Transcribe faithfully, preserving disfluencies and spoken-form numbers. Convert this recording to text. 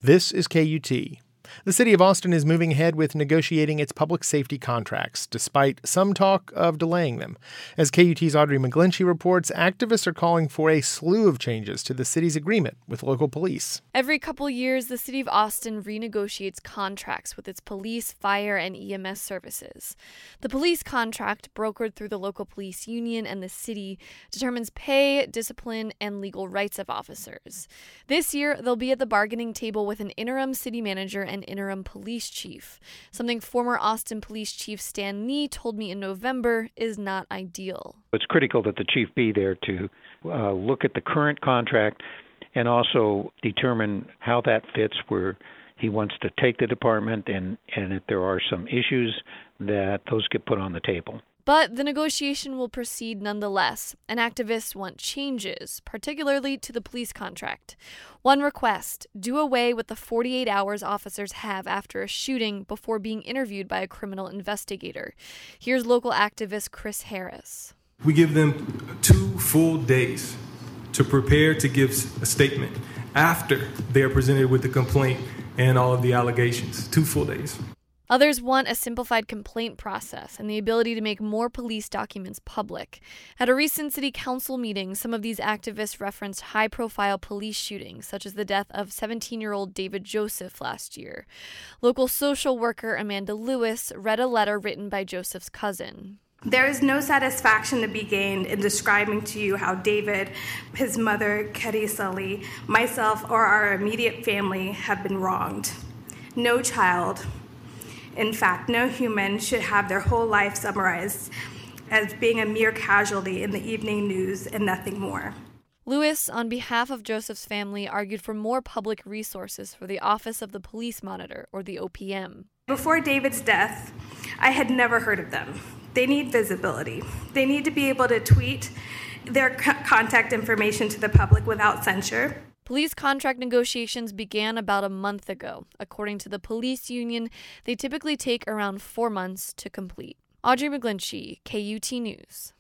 This is K U T. The city of Austin is moving ahead with negotiating its public safety contracts, despite some talk of delaying them. As K U T's Audrey McGlinchey reports, activists are calling for a slew of changes to the city's agreement with local police. Every couple years, the city of Austin renegotiates contracts with its police, fire, and E M S services. The police contract, brokered through the local police union and the city, determines pay, discipline, and legal rights of officers. This year, they'll be at the bargaining table with an interim city manager and interim police chief, something former Austin Police Chief Stan Nee told me in November is not ideal. It's critical that the chief be there to uh, look at the current contract and also determine how that fits where he wants to take the department, and, and if there are some issues, that those get put on the table. But the negotiation will proceed nonetheless, and activists want changes, particularly to the police contract. One request: do away with the forty-eight hours officers have after a shooting before being interviewed by a criminal investigator. Here's local activist Chris Harris. We give them two full days to prepare to give a statement after they are presented with the complaint and all of the allegations. Two full days. Others want a simplified complaint process and the ability to make more police documents public. At a recent city council meeting, some of these activists referenced high-profile police shootings, such as the death of seventeen-year-old David Joseph last year. Local social worker Amanda Lewis read a letter written by Joseph's cousin. There is no satisfaction to be gained in describing to you how David, his mother, Keri Sully, myself, or our immediate family have been wronged. No child, in fact, no human, should have their whole life summarized as being a mere casualty in the evening news and nothing more. Lewis, on behalf of Joseph's family, argued for more public resources for the Office of the Police Monitor, or the O P M. Before David's death, I had never heard of them. They need visibility. They need to be able to tweet their c- contact information to the public without censure. Police contract negotiations began about a month ago. According to the police union, they typically take around four months to complete. Audrey McGlinchey, K U T News.